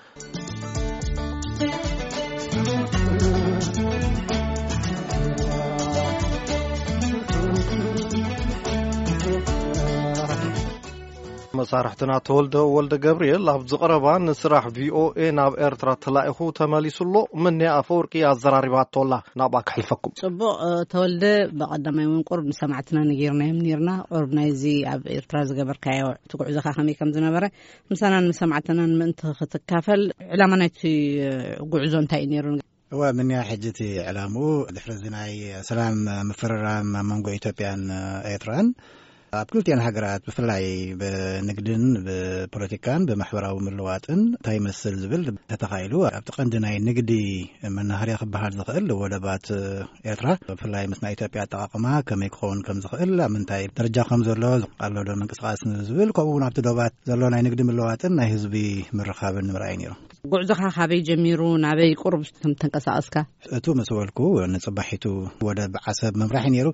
مسارحتنا تولد ولد جبريل لابد قربان نسرح VOA ناب إرترا تلاقيه تماليس الله مني أفوركي الزراريبات طلع نابك حلفكم. صبوا تولد بقدم يوم قرب سمعتنا نجيرنا منيرنا قربنا يزي أب إرترا زجبر كايو تقول زخا خمي كم زنبرة مثلا سمعتنا من تكافل علامة في قعزون تاينيرون. هو من حجتي علامو دحرزناي سلام مفررام منقو إثيوبيان إيرتران أبكلتين هجرات بفلاي بنقدن ببوليتيكان بمحوراو ملواتن تاي مسل زبل تتخيلوا أبتقندنا نقدي من هري خبهار زخيل ودبات إيرترا بفلاي مسنا إثيوبيا تقاقما كم يكون كم زخيل من تاي درجة خمسة لوز قالوا لنا قصاص زبل كونا بتدوبات زلونا نقدي ملواتن نهزبي مرخاب المرأينيرو قعدها خابي جميرون عبي قرب تنقصاسكا تو مسولكو نصبحيتو ودب عصب ممرحينيرو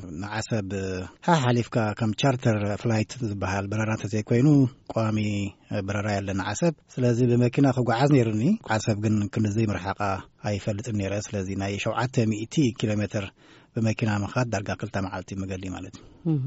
عصب ها حليفكا كم تشارتر فلايت زبحال برارات زي كوينو قوامي برارا يلنا عصب سلازي بمكينة خو قعز نيرني عصب جن كل زي مرحقة هاي فلت النيرة سلازي ناي شوعات 200 كيلومتر بمكينة مخاد درجة قلتا معلتي مقالي مالتي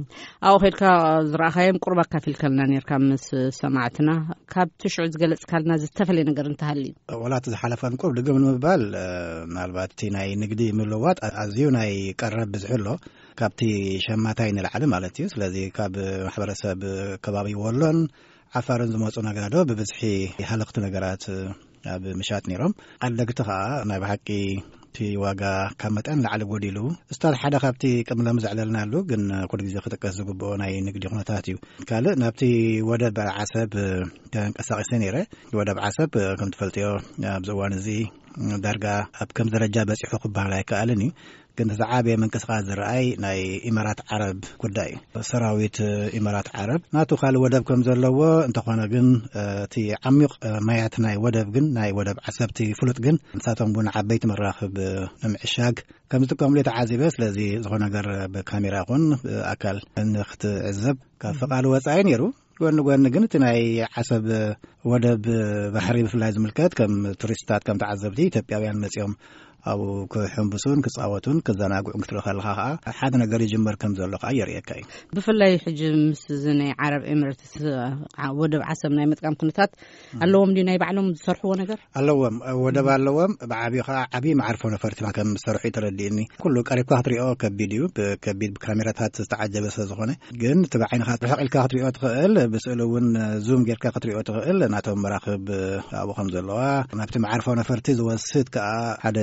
أو هيك زراعة قربك في الكلنا نيركم سمعتنا كاب تشعر جلس كلنا زتفلي نقدر نتهلي ولا تزحلفان قرب لقمن مبال نالباتي ناي نقدي ملوات أزيو ناي قرب بزحلو كابتي شماتين العالم مالتي سلازي كاب حبرسب كبابي ولون عفارن زموصنا غادو ببزحي حلقت نغرات بمشات نيرم قلقتها انا بحقي في واقع كمتان لعل غوديلو استاد حدا خابتي كملا مزعللنا له كن كل غزي خطقس زغبو ناي نغدي خناتاتيو قال نابتي ودب عصب تنقساقس نيره ودب عصب كم تفلتيو بزوان زي درجه اب كم درجه بصحو خبالاي قالني كنت زعابي من كسقاز الرأي ناي إمارات عرب كداي سراويت إمارات عرب ناتو خال ودب كم زلوا انت خوانا جن تي عميق مايات ناي ودب جن ناي ودب عصبتي فلوت جن ساتهم بون عبيت مراخب نمعشاق كم زتكم لي تعازي بس لذي زغونا قر بكاميرا غن أكل نخت عزب كفقال وصعين يرو قوان جن تناي حسب ودب بحري بفلاز ملكات كم تورستات كم تعذبتي تبيان مسيوم أو كحنبسون كصاوتون كزناقون كتلخال خاء حد نقدر يجمر كم زلق عير يكاي بفلاي حجم مسزني عرب إماراتس ودب عسبنا متقام كنتات اللهم دينا يبعلهم صرحوا نجر اللهم ودب اللهم بعبي عبي معرفون فرت ما كم صرحي ترديني كله قريب كهتريو كفيديو كبيد بكاميرات تستعجب سزخونه جن تبعين خاطر حق الكهتريو تقل بسألون زوم غير كهتريو تقل ناتهم مراقب أبو خمزلوا ما بتمعرفون فرت زوسيت كهذا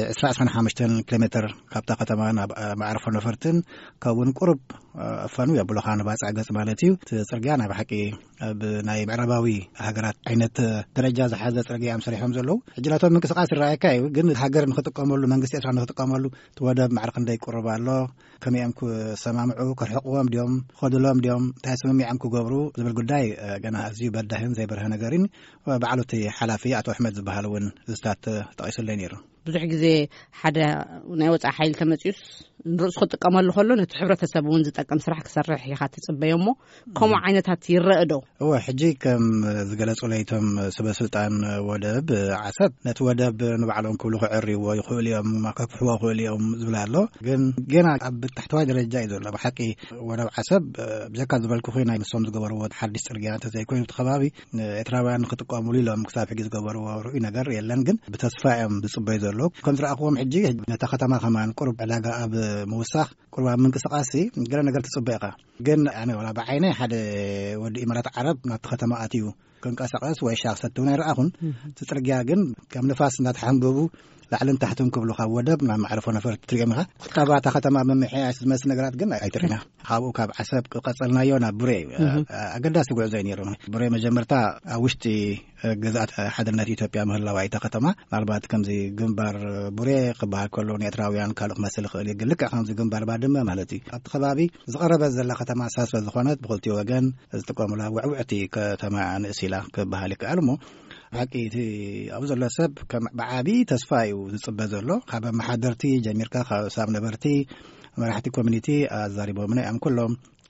15 كيلومتر كابتا قتمان معرفو نفرتن كون قرب فانو يبلو خان باص عقص مالتيو تصرغانا بحقي بناي معرباوي هاجرات عينت درجه زحازه صرغي ام صريحهم زلو اجلاتهم منقسقاس الرايكاي ግን ሀገር ንخطقمሉ መንግስት ኤርትራ ንخطقمሉ ተወደብ ማዕርቅ እንዳይ ቆርባሎ ከመያምኩ ሰማምዑ ከርሕቅዎም ዲዮም ኸድሎም ዲዮም ታስመም ያምኩ ገብሩ ዝብል ጉዳይ ገና እዚዩ በዳህን ዘይበርህ ነገርን በዓሉቲ ሓላፊ አቶ አሕመድ ዝበሃሉን ዝስታት ጠቂስለይ ነይሩ ብዙሕ ግዜ ሓደ ናይ ወፃ ሓይል ተመጽዩስ ንርስ ክጥቀመሉ ከሎ ነቲ ሕብረተሰብ እውን ዝጠቅም ስራሕ ክሰርሕ ይኻ ትጽበዮሞ ከምኡ ዓይነታት ይረአዶ هو ሕጂ ከም ዝገለጹ ለይቶም ሰበስልጣን ወደብ ዓሰብ ነቲ ወደብ ንባዕሎም ክብሉ ክዕርይዎ ይኽእሉ እዮም ማከፍሕዎ ይኽእሉ እዮም ዝብል ኣሎ ግን ገና ኣብ ታሕተዋይ ደረጃ እዩ ዘሎ ብሓቂ ወደብ ዓሰብ ብዘካ ዝበልኩ ኮይና ንሶም ዝገበርዎ ሓዲስ ጽርግያ እንተዘይኮይኑ ተኸባቢ ኤርትራውያን ክጥቀሙሉ ኢሎም ክሳብ ሕጂ ዝገበርዎ ርኡይ ነገር የለን ግን ብተስፋ እዮም ዝጽበዩ ዘሎ كم تراقوهم حجي نتختمها كمان قرب علاقة أب موسخ قرب من قصقاسي قلنا نقدر تصبيقة قلنا يعني ولا بعينه حد ود إمارات عرب نتختمها أتيو كن قصقاس ويشاق ستونا رأخون تترجع جن كم نفاس نتحمبو لعلن تحتهم كبلو خودب ما معرفونا فرت تريمها تابع تختمها من محياس مس نقرات قلنا أي ترينا خابو كاب عسب قصلنا يونا بري أقدر سقول زينيرو بري مجمرتا وشتي جزات حد الناس إثيوبيا مهلا وعيتا ختمة نربات كم زي جنبار بري قبها كلوني أتراويان كالق مسألة خلي قلك أخم زي جنبار بعد ما مالتي أتخبابي زغرب الزلا ختمة أساس والزخانات بقولتي وجن استقام لا وعوتي كتمع عن أسئلة كبهالك علمو حقيقي أبزر لسب كبعابي تسفاي وتصبزله خاب محاضرتي جميركا خاب سام نبرتي مرحتي كوميونيتي الزاربو من أم كلهم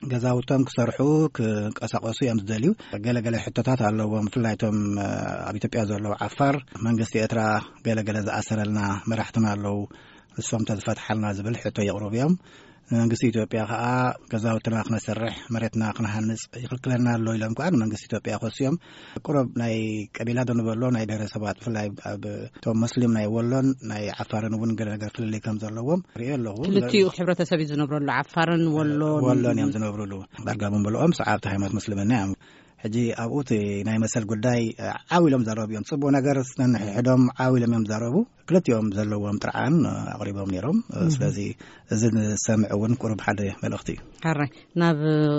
ገዛውቶም ክሰርሑ ከንቀሳቀሱ እዮም ዝደልዩ ገለገለ ሕቶታት ኣለዎም ፍላይቶም ኣብ ኢትዮጵያ ዘለዉ ዓፋር መንግስቲ ኤርትራ ገለገለ ዝኣሰረልና መራሕትና ኣለዉ ንሶም ተዝፈትሓልና ዝብል ሕቶ የቕርቡ እዮም መንግስቲ ኢትዮጵያ ከዓ ገዛውትና ክነሰርሕ መሬትና ክነሃንጽ ይኽልክለና ኣሎ ኢሎም ከዓ መንግስቲ ኢትዮጵያ ኮስዮም ቁረብ ናይ ቀቢላ ደንበሎ ናይ ብሔረሰባት ፍላይ ኣብ ቶም ሙስሊም ናይ ወሎን ናይ ዓፋርን እውን ገለገለ ፍልልይ ከም ዘለዎም ሪኦ ኣለኹ ክልቲኡ ሕብረተሰብ ዝነብረሉ ዓፋርን ወሎን እዮም ዝነብሩሉ ዳርጋቡን ብለኦም ሰዓብቲ ሃይማኖት ሙስሊምና እዮም ሕጂ ኣብኡት ናይ መሰል ጉዳይ ዓዊሎም ዘረቡ እዮም ጽቡቕ ነገር ስነሕዶም ዓዊሎም እዮም ዘረቡ ክልቲኦም ዘለዎም ጥርዓን ኣቕሪቦም ነይሮም ስለዚ እዚ ንሰምዕ እውን ቁርብ ሓደ መልእኽቲ እዩ ሓራይ ናብ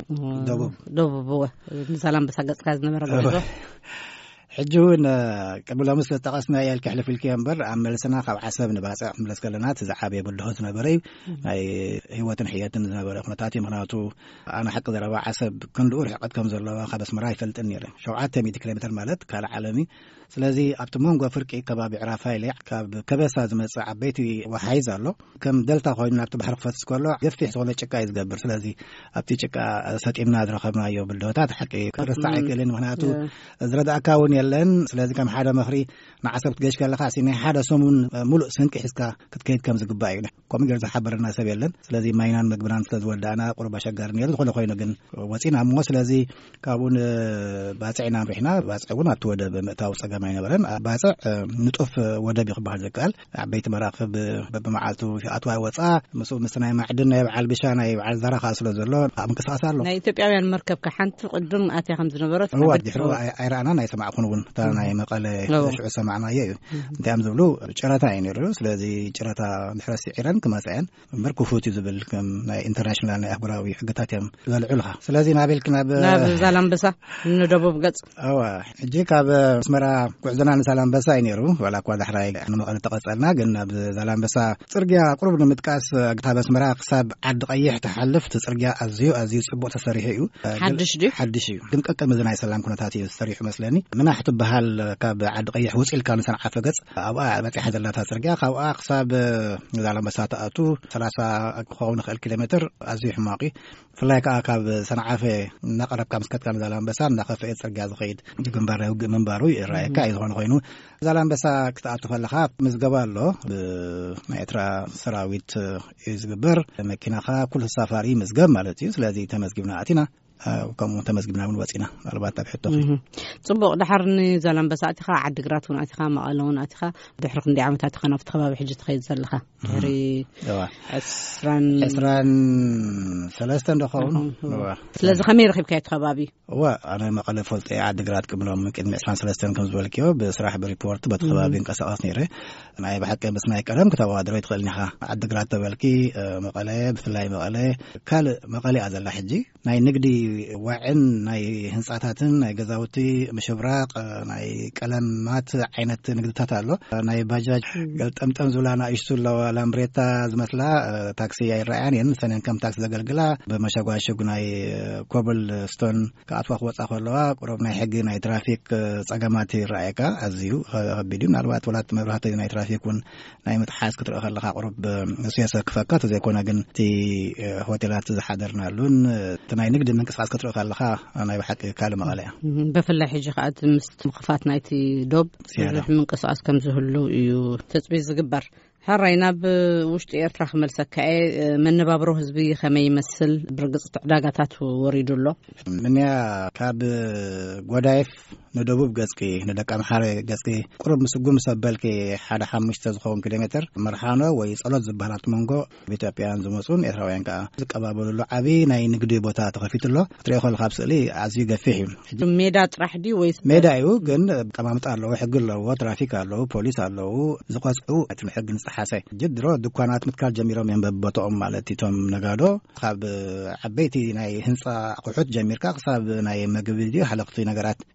ደቡብ ንሰላም በሳገጽካ ዝነበረ ገጽ ሕጂ እውን ቀብላ ምስ ተጠቐስና ያል ከሕልፍ ኢልክ እምበር ኣብ መልስና ካብ ዓሰብ ንባፅዕ ምለስ ከለና ትዝዓበየ ብልሆ ዝነበረ ናይ ህይወትን ሕየትን ዝነበረ ኩነታት እዩ ምክንያቱ ኣነ ሓቂ ዘረባ ዓሰብ ክንድኡ ርሕቀት ከም ዘለዋ ካብ ኣስመራ ይፈልጥን ነይረ 700 ኪሎ ሜትር ማለት ካልእ ዓለሚ ስለዚ ኣብቲ መንጎ ፍርቂ ከባቢ ዕራፋይ ልዕ ካብ ከበሳ ዝመጽእ ዓበይቲ ወሓይዝ ኣሎ ከም ደልታ ኮይኑ ናብቲ ባሕሪ ክፈትስ ከሎ ገፊሕ ዝኾነ ጭቃ እዩ ዝገብር ስለዚ ኣብቲ ጭቃ ሰጢምና ዝረኸብናዮ ብልሆታት ሓቂ ክርሳዕ ኣይክእልን ምክንያቱ ዝረዳእካ እውን የለን ስለዚ ከም ሓደ መኽሪ ንዓሰብ ክትገሽ ከለካ ናይ ሓደ ሰሙን ሙሉእ ስንቂ ሒዝካ ክትከይድ ከም ዝግባእ እዩ ከምኡ ጌር ዝሓበረና ሰብ የለን ስለዚ ማይናን ምግብናን ስለዝወዳእና ቁርባ ሸጋር ነይሩ ዝኾነ ኮይኑ ግን ወፂና እሞ ስለዚ ካብኡን ባፅዕና ንሪሕና ባፅዕ እውን ኣብቲ ወደብ ምእታው ፀገም ኣይነበረን ባፅዕ ንጡፍ ወደብ ክበሃል ዝከኣል ዓበይቲ መራኽብ በብመዓልቱ ኣትዋ ወፃ ምስ ናይ ማዕድን ናይ በዓል ብሻ ናይ በዓል ዘረኻ ስለ ዘሎ ኣብ ምንቅስቃስ ኣሎ ናይ ኢትዮጵያውያን መርከብ ካሓንቲ ቅድም ኣትያ ከም ዝነበረት ድሕሪ ኣይረኣና ናይ ሰማዕኹን እውን እታ ናይ መቐለ ሽዑ ሰማዕናዮ እዩ እንታይ እዮም ዝብሉ ጭረታ እዩ ነይሩ ስለዚ ጭረታ ድሕሪ ሲዒረን ክመፅአን እምበር ክፉት እዩ ዝብል ከም ናይ ኢንተርናሽናል ናይ ኣህጉራዊ ሕግታት እዮም ዘልዑልካ ስለዚ ናበልክ ናብ ዛላምበሳ ንደቡብ ገጽ ሕጂ ካብ ኣስመራ ጉዕዞና ንዛላምበሳ እዩ ነይሩ ዋላ እኳ ዳሕራይ ንመቐለ ተቐጸልና ግን ናብ ዛላምበሳ ጽርግያ ቁርብ ንምጥቃስ ካብ ኣስመራ ክሳብ ዓዲ ቀይሕ ተሓልፍ ጽርግያ ኣዝዩ ጽቡቕ ተሰሪሑ እዩ ሓድሽ እዩ ግን ቀቀም እዚ ናይ ሰላም ኩነታት እዩ ተሰሪሑ መስለኒ ምናሕ ትበሃል ካብ ዓዲ ቀይሕ ውፅኢልካ ንሰንዓፈ ገጽ ኣብኣ በፂሓ ዘላታ ጽርግያ ካብኣ ክሳብ ዛላምበሳ ተኣቱ 30 ክኸውን ይኽእል ኪሎ ሜትር ኣዝዩ ሕማቕ እዩ ፍላይ ከዓ ካብ ሰንዓፈ እናቐረብካ ምስከትካ ንዛላምበሳ እናኸፍአ ጽርግያ ዝኸይድ ግንባር ናይ ውግእ ምንባሩ ይረአየካ እዩ ዝኾነ ኮይኑ ዛላምበሳ ክትኣቱ ከለኻ ምዝገባ ኣሎ ብናይ ኤርትራ ሰራዊት እዩ ዝግበር መኪናኻ ኩሉ ተሳፋሪ ምዝገብ ማለት እዩ ስለዚ ተመዝጊብና ኣቲና ከምኡ ተመዝጊብና እውን ወፂና ኣልባት ኣብ ሕቶ ጽቡቕ ድሓር ንዛላምበሳ ኣቲኻ ዓዲግራት እውን ኣቲኻ መቐለ እውን ኣቲኻ ድሕሪ ክንደይ ዓመታት ኢኻ ናብቲ ከባቢ ሕጂ ትኸይድ ዘለኻ ድሕሪ 23 እንደኸውን ስለዚ ከመይ ረኺብካዮ እቲ ከባቢ ኣነ መቐለ ፈልጠ ዓዲግራት ቅብሎም ቅድሚ 23 ከም ዝበልክዮ ብስራሕ ብሪፖርት በቲ ከባቢ እንቀሳቐስ ነይረ ናይ ብሓቂ ምስ ናይ ቀደም ክተወዳደሮ ይትኽእልኒ ኢኻ ዓዲግራት ተበልኪ መቐለ ብፍላይ መቐለ ካልእ መቐለ እያ ዘላ ሕጂ ናይ ንግዲ ዋዕን ናይ ህንጻታትን ናይ ገዛውቲ ምሽብራቅ ናይ ቀለማት ዓይነት ንግድታት ኣሎ ናይ ባጃጅ ጠምጠም ዝብላና እሽቱ ላምብሬታ ዝመስላ ታክሲ ኣይረኣያን እየን ሰነን ከም ታክሲ ዘገልግላ ብመሸጓሸጉ ናይ ኮብል ስቶን ከኣትዋ ክወፃ ከለዋ ቁረብ ናይ ሕጊ ናይ ትራፊክ ፀገማት ይረኣየካ ኣዝዩ ከቢድ እዩ ምናልባት ወላት መብራህቲ ናይ ትራፊክ እውን ናይ ምጥሓስ ክትርኢ ከለካ ቁረብ ስያሰ ክፈካ ተዘይኮነ ግን እቲ ሆቴላት ዝሓደርናሉን እቲ ናይ ንግዲ ምንቅስቃስ ክትርኢ ከለካ ናይ ብሓቂ ካልእ መቐለ እያ ብፍላይ ሕጂ ከዓ ምስ ምኽፋት ናይቲ ዶብ ብዙሕ ምንቅስቃስ ከም ዝህሉ እዩ ተፅቢት ዝግበር حري ناب وشت إيرتراخ ملسكة من بروه زبي خمي يمثل برقص تعداقات وريدولو من يا كاب قدايف ندوب قزكي ندك أم حري قزكي قرب مسجوم سبالكي حدا حمش تزخون كيلومتر مرحانة ويصلت زبالات منجو بيتابعان زمسون إثراوين كا زكابابلو لعبي ناي نقدي بوتا تخفيت الله تريخو الخابس لي عزيز فيهم ميدا تراح دي ويس ميدا يو جن كمان متعلو حق الله وترافيك الله بوليس الله زقاسو أتمحق حسي جدرو دكانات متكال جميرو من ببطؤم مالتي توم نغادو خاب عبيتي ناي هنصا قحوت جميركا خصاب ناي مغبيدي حلقتي نغرات اذا شيات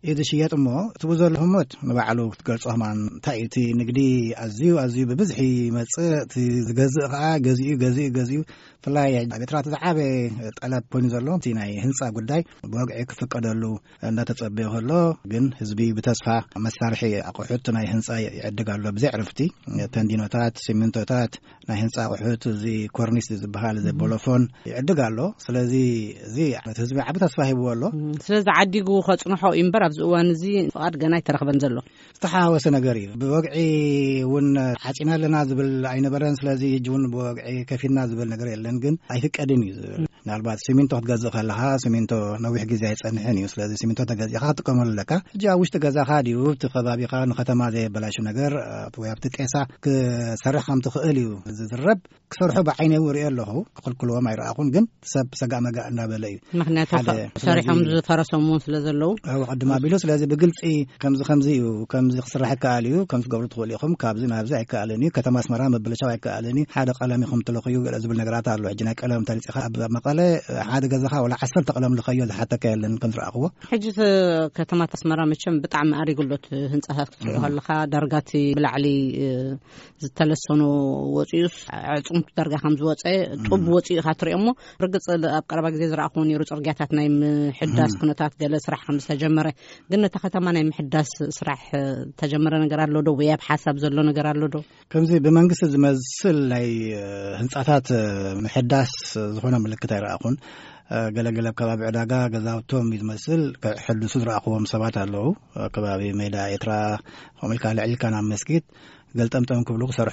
ገጥሞ ትብዘለህሞት ንባዕሉ ክትገልጾም ታይቲ ንግዲ ኣዝዩ በብዝሒ መጽእ ዝገዝእ ከዓ ገዚኡ ፍላይ ቤትራት ዝዓበ ጠለብ ኮይኑ ዘሎ እቲ ናይ ህንፃ ጉዳይ ብወግዒ ክፍቀደሉ እንዳተጸበየ ከሎ ግን ህዝቢ ብተስፋ መሳርሒ ኣቑሑት ናይ ህንፃ ይዕድጋሎ ብዘይ ዕርፍቲ ተንዲኖታት ሲሚንቶታት ናይ ህንፃ ኣቑሑት እዚ ኮርኒስ ዝበሃል ዘቦሎፎን ይዕድጋሎ ስለዚ እዚ ህዝቢ ዓብ ተስፋ ሂብዎ ኣሎ ስለዚ ዓዲጉ ከጽንሖ እምበር ኣብዚ እዋን እዚ ፍቃድ ገና ይተረኽበን ዘሎ ዝተሓዋወሰ ነገር እዩ ብወግዒ እውን ዓጺና ኣለና ዝብል ኣይነበረን ስለዚ እጅውን ብወግዒ ከፊልና ዝብል ነገር የለን ግን ኣይፍቀድን እዩ ዝብል ናልባት ሲሚንቶ ክትገዝእ ከለኻ ሲሚንቶ ነዊሕ ግዜ ኣይጸንሕን እዩ ስለዚ ሲሚንቶ ተገዚእኻ ክትጥቀመሉ ኣለካ እጂ ኣብ ውሽጢ ገዛኻ ድዩ እቲ ከባቢኻ ንከተማ ዘየበላሹ ነገር ወይ ኣብቲ ጤሳ ክሰርሕ ከም ትኽእል እዩ ዝዝረብ ክሰርሑ ብዓይነ ሪኦ ኣለኹ ክኽልክልዎም ኣይረኣኹን ግን ሰብ ሰጋእ መጋእ እናበለ እዩ ምክንያቱ ሰሪሖም ዝፈረሶም ስለ ዘለው ቅድማ ቢሉ ስለዚ ብግልፂ ከምዚ እዩ ከምዚ ክስራሕ ይከኣል እዩ ከም ትገብሩ ትኽእሉ ኢኹም ካብዚ ናብዚ ኣይከኣልን እዩ ከተማ ኣስመራ መበለሻው ኣይከኣልን እዩ ሓደ ቀለም ኢኹም ትለኽዩ ዝብል ነገራት ኣሎ ሕጂ ናይ ቀለም ተሊፅኻ ኣብ መቐለ ሓደ ገዛኻ ወላ 10 ቀለም ልኸዮ ዝሓተካ የለን ከም ዝረኣኽዎ ሕጂ ከተማታት ኣስመራ መቸም ብጣዕሚ ኣሪጉሎት ህንፃታት ክትሪኦ ከለኻ ዳርጋቲ ብላዕሊ ዝተለሰኑ ወፂኡስ ዕፁም ዳርጋ ከም ዝወፀ ጡብ ወፂኡ ኢኻ ትሪኦ እሞ ርግፅ ኣብ ቀረባ ግዜ ዝረኣኽዎ ነይሩ ፅርግያታት ናይ ምሕዳስ ኩነታት ገለ ስራሕ ከም ዝተጀመረ ግን ነታ ከተማ ናይ ምሕዳስ ስራሕ ተጀመረ ነገር ኣሎ ዶ ወይ ኣብ ሓሳብ ዘሎ ነገር ኣሎ ዶ ከምዚ ብመንግስቲ ዝመስል ናይ ህንፃታት ምሕዳስ ዝኾነ ምልክት ኣይረኣኹን ገለገለ ከባቢ ዕዳጋ ገዛውቶም ዝመስል ሕዱሱ ዝረኣኽዎም ሰባት ኣለዉ ከባቢ ሜዳ ኤትራ ከምልካ ልዕልካ ናብ መስጊድ ገልጠምጠም ክብሉ ክሰርሑ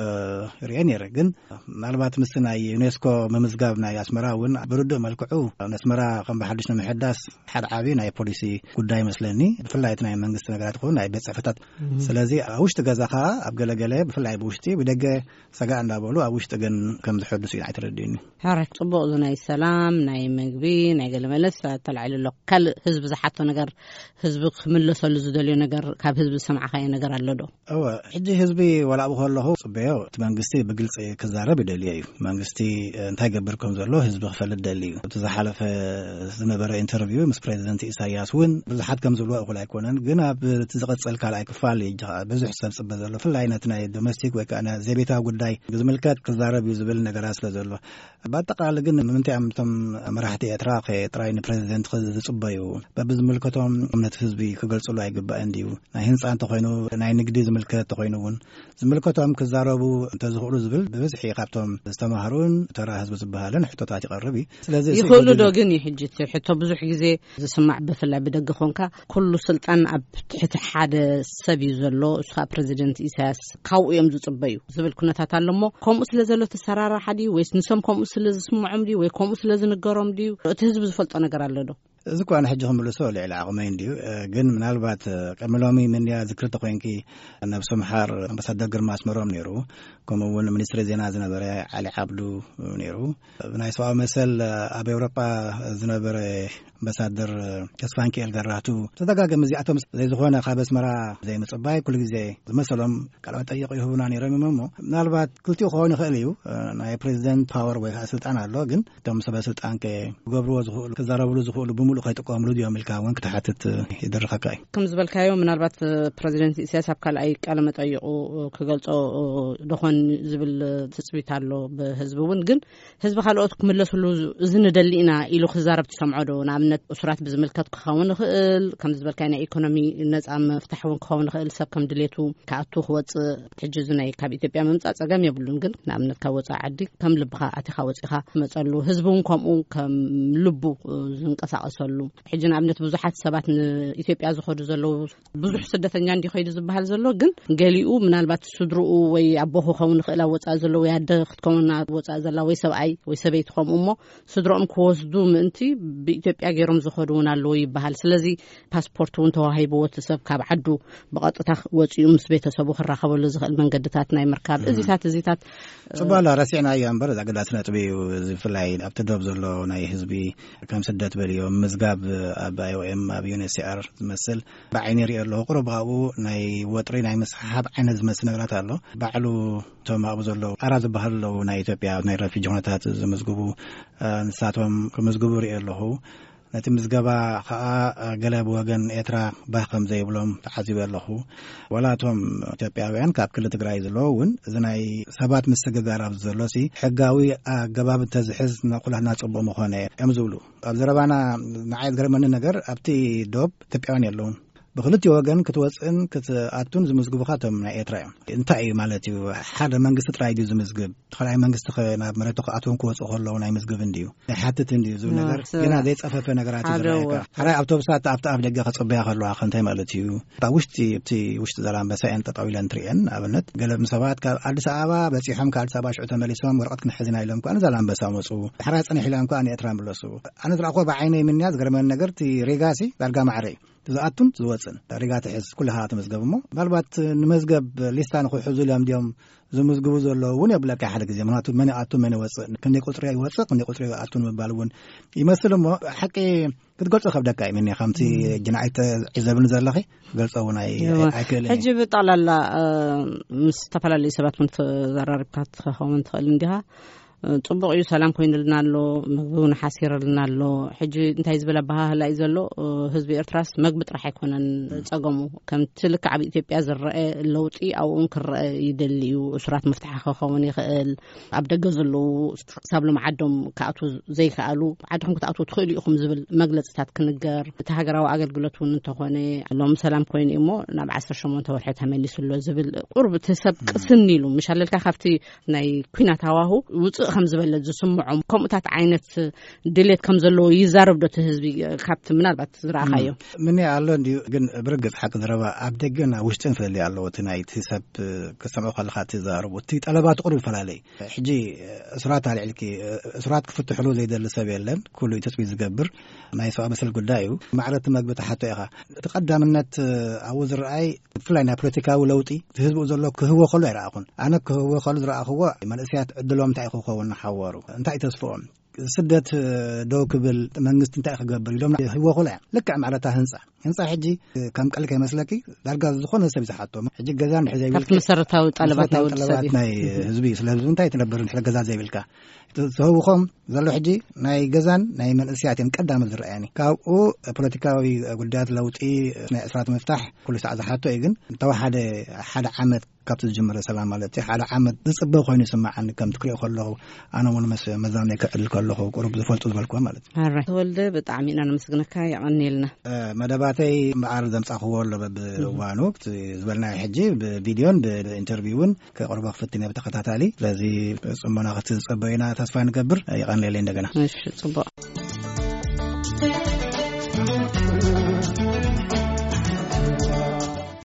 ርአ ነይረ ግን ምናልባት ምስ ናይ ዩኔስኮ መምዝጋብ ናይ ኣስመራ እውን ብርዱእ መልክዑ ኣስመራ ከም ብሓዱሽ ንምሕዳስ ሓደ ዓብዪ ናይ ፖሊሲ ጉዳይ መስለኒ ብፍላይ እቲ ናይ መንግስቲ ነገራት ይኹን ናይ ቤት ፅሕፈታት ስለዚ ኣብ ውሽጢ ገዛኻ ኣብ ገለገለ ብፍላይ ብውሽጢ ብደገ ሰጋእ እንዳበሉ ኣብ ውሽጢ ግን ከም ዝሕድሱ እዩ ኣይትረድእኒ ሕረክ ፅቡቕ ናይ ሰላም ናይ ምግቢ ናይ ገለ መለስ ተላዒሉ ካልእ ህዝቢ ዝሓቶ ነገር ህዝቢ ክምለሰሉ ዝደልዮ ነገር ካብ ህዝቢ ዝሰምዓኻዮ ነገር ኣሎ ዶ ሕጂ ህዝቢ ወላእ ከለኹ ጽበዮ እቲ መንግስቲ ብግልፂ ክዛረብ ይደልዮ እዩ መንግስቲ እንታይ ገብር ከም ዘሎ ህዝቢ ክፈልጥ ደሊ እዩ እቲ ዝሓለፈ ዝነበረ ኢንተርቪው ምስ ፕሬዚደንት ኢሳያስ እውን ብዙሓት ከም ዝብልዎ እኹል ኣይኮነን ግን ኣብ እቲ ዝቕፅል ካልኣይ ክፋል ብዙሕ ሰብ ጽበ ዘሎ ብፍላይ ነቲ ናይ ዶሜስቲክ ወይ ከዓ ዘቤታዊ ጉዳይ ዝምልከት ክዛረብ እዩ ዝብል ነገራት ስለ ዘሎ ብኣጠቃሊ ግን ምንታይ እቶም መራሕቲ ኤርትራ ጥራይ ንፕሬዚደንት ዝጽበዩ በብዝምልከቶም ነቲ ህዝቢ ክገልጽሉ ኣይግባእን ድዩ ናይ ህንፃ እንተኮይኑ ናይ ንግዲ ዝምልከት እንተኮይኑ እውን ዝምልከቶም ክዛረቡ እንተዝኽእሉ ዝብል ብብዝሒ ካብቶም ዝተማሃሩን ተራ ህዝቢ ዝበሃልን ሕቶታት ይቐርብ እዩ ስለዚ ይኽእሉ ዶ ግን ይሕጅት ሕቶ ብዙሕ ግዜ ዝስማዕ ብፍላይ ብደገ ኮንካ ኩሉ ስልጣን ኣብ ትሕቲ ሓደ ሰብ እዩ ዘሎ እሱ ከዓ ፕሬዚደንት ኢሳያስ ካብኡ እዮም ዝጽበዩ ዝብል ኩነታት ኣሎ እሞ ከምኡ ስለ ዘሎ ተሰራርሓ ድዩ ወይስ ንሶም ከምኡ ስለ ዝስምዖም ድዩ ወይ ከምኡ ስለ ዝንገሮም ድዩ እቲ ህዝቢ ዝፈልጦ ነገር ኣሎ ዶ እዚ እኳ ንሕጂ ክምልሶ ልዕሊ ዓቕመይ እንድዩ ግን ምናልባት ቅድሚ ሎሚ ምንያ ዝክሪ ተኮይንኪ ነብሶ ምሓር ኣምባሳደር ግርማ ኣስመሮም ነይሩ ከምኡ እውን ሚኒስትሪ ዜና ዝነበረ ዓሊ ዓብዱ ነይሩ ብናይ ሰብኣዊ መሰል ኣብ ኤውሮጳ ዝነበረ ኣምባሳደር ተስፋንኪኤል ገራህቱ ተደጋገም እዚኣቶም ዘይዝኾነ ካብ ኣስመራ ዘይምፅባይ ኩሉ ግዜ ዝመሰሎም ቃልኦት ጠይቁ ይህቡና ነይሮም እሞ ምናልባት ክልቲኡ ክኸውን ይኽእል እዩ ናይ ፕሬዚደንት ፓወር ወይ ከዓ ስልጣን ኣሎ ግን እቶም ሰበ ስልጣን ክገብርዎ ዝኽእሉ ክዛረብሉ ዝኽእሉ ብምሉእ ከይጥቀምሉ ድዮም ኢልካ እውን ክትሓትት ይደርኸካ እዩ ከም ዝበልካዮ ምናልባት ፕሬዚደንት ኢሳያስ ኣብ ካልኣይ ቃለ መጠይቁ ክገልጾ ድኾን ዝብል ትፅቢት ኣሎ ብህዝቢ እውን ግን ህዝቢ ካልኦት ክምለስሉ እዚ ንደሊ ኢና ኢሉ ክዛረብ ትሰምዖ ዶ ንኣብነት እሱራት ብዝምልከት ክኸውን ይኽእል ከም ዝበልካዮ ናይ ኢኮኖሚ ነፃ መፍታሕ እውን ክኸውን ይኽእል ሰብ ከም ድሌቱ ካኣቱ ክወፅእ ሕጂ እዚ ናይ ካብ ኢትዮጵያ ምምፃእ ፀገም የብሉን ግን ንኣብነት ካብ ወፃኢ ዓዲ ከም ልብኻ ኣቲኻ ወፂኻ መፀሉ ህዝቢ እውን ከምኡ ከም ልቡ ዝንቀሳቀሰሉ ሕጂ ንኣብነት ብዙሓት ሰባት ንኢትዮጵያ ዝኸዱ ዘለዉ ብዙሕ ስደተኛ እንዲኸይዱ ዝበሃል ዘሎ ግን ገሊኡ ምናልባት ስድርኡ ወይ ኣቦኹ ክኸውን ይኽእል ኣብ ወፃኢ ዘሎ ወይ ኣደ ክትከውን ኣብ ወፃኢ ዘላ ወይ ሰብኣይ ወይ ሰበይቲ ከምኡ እሞ ስድሮኦም ክወስዱ ምእንቲ ብኢትዮጵያ ገይሮም ዝኸዱ እውን ኣለዎ ይበሃል ስለዚ ፓስፖርት እውን ተዋሂብዎ እቲ ሰብ ካብ ዓዱ ብቐጥታ ወፂኡ ምስ ቤተሰቡ ክራኸበሉ ዝኽእል መንገድታት ናይ ምርካብ እዚታት ጽባላ ረሲዕና እያ እምበር ኣገዳሲ ነጥቢ እዩ ዝፍላይ ኣብቲ ደብ ዘሎ ናይ ህዝቢ ከም ስደት በልዮም ምዝጋብ ኣብ IOM ኣብ UNHCR ዝመስል ብዓይኒ ሪኦ ኣለኹ ቁሩብ ኣብኡ ናይ ወጥሪ ናይ መስሓብ ዓይነት ዝመስል ነገራት ኣሎ ባዕሉ እቶም ኣብኡ ዘለዉ ኣራ ዝበሃሉ ኣለዉ ናይ ኢትዮጵያ ናይ ረፊጂ ኩነታት ዝምዝግቡ ንሳቶም ክምዝግቡ ሪኦ ኣለኹ نتي مزغبا غلب وغن إترا باخم زي بلوم تحزب الله ولا توم إثيوبياوያን ካብ ክልል ትግራይ ዘለውን ዝናይ ሰባት መስተጋጋር ኣብዘሎሲ ሕጋዊ ኣገባብ ተዝሕዝ ነቁላና ጽቡቕ ምኾነ እዮም ዝብሉ ኣብ ዘረባና ንዓይ ዝገርመኒ ነገር ኣብቲ ዶብ ኢትዮጵያውያን የለውን بخلت يوجن كتوصن كتأتون زمزجبخاتهم من إيترايم انتهي مالتي حدا منجست رايدي زمزجب خلاص منجست خنا مرتق أتون كوس أخلو ناي مزجبن ديو حتى تنديو زو نجار جنا ديت أفف نجارات زراعة حرا أوتوبسات أفتح أبلغ خصب بيا خلوا خنتي مالتي باوشتي بتي زلام بس أنت طويل أنترين أبنت قلب مسابات كعد ساعة بس يحم كعد ساعة شو تمليسهم ورقة نحزن عليهم كأنا زلام بس أمسو حراس أنا حلام كأني إترام بلسو أنا زرع أخو بعيني من ناس قرب من نجارتي رجاسي برجع معري تزاتون زواتن رجعت حس كل هات مزجب مو بالبات نمزجب لسان خو حزول يوم ديوم زمزجبو زلوا وني بلاك أحد زمانات من أتون من وصل كني قطري وصل كني قطري أتون من بالون يمثلوا ما حكي كنت قلت أخذ دكاي مني خمسي جنايت إذا بنزل لخي قلت أوناي أكل حجب طال لا مستفعل اللي سبت من ضرر بكات خامن تقلن جها طبق يو سلام كوين لنا له مغبون حاسير لنا له حجي انت يزبل بها هلا يزلو حزب إرتراس مقبط راح يكون تصقمو كم تلك عب إثيوبيا زرقاء اللوطي أو انكر يدليو أسرات مفتاحة خاون يخل عبد جزلو سابلو معدهم كأتو زي كألو عدهم كأتو تخيلي أخم زبل مجلس تات كنجر تهجروا وعقل قلتون انتخوني اللهم سلام كوين إمو نبع عسر شمون توحيد هم اللي سلوا زبل قرب تسب سنيلو مش هلل كخفتي ناي كنا تواهو خمس بلد زسمعهم كمتات عينت دليت كمزلو يزارب دو تهزبي كابت من البات زراعيو مني علون دي جن برقص حق ضربة عبدجنا وشتن في اللي على وتناي تسب كسمعوا خلقات يزارب وتيت طلبات قرب فلالي حجي اسرات على الكي اسرات كفت حلو زي ده لسبيلن كله يتسوي زقبر ما يسوى مثل قدايو معرض مقبت حتى يخا تقدم النت عاوز رأي فلان بوليتيكا ولوطي تهزبوا زلوا كهو خلو يراقون انا كهو خلو زراقوا من اسيات دلوم تاعي خو حوارو انتي تسفون سدت دوكبل منغست انتي خغبر يلوم هو خلع لك معناتها هنصا حجي كم قال لك مسلكي دارغا زخونه سبي صحاتو حجي غزان حجي كفت مسرتاو طلباتاو طلبات ناي حزبي سلاز انتي تنبر نحل غزا زي بالكا سوخم زلو حجي ناي غزان ناي من اسياتين قدام الرأياني كاو بوليتيكاوي غدات لوطي ناي اسرات مفتاح كل ساعه زحاتو ايغن توحد حدا عمد كابت الجمهورية سلام عليك على عمد تصبح خويني سمع عن كم تكري خلاه أنا ولا مزامني كأل كله قرب زفلت زفلكوا مالت. هرّي. ولد بتعمين أنا مسكنا كاي عني لنا. مداباتي معرض مسأخو ولا بوانوك زبلنا حجي بفيديون بانترفيون كقرب فتني بتقطع تالي لذي سمعنا قصة بينا تصفين كبر يعني لين دجنا. مش صبا.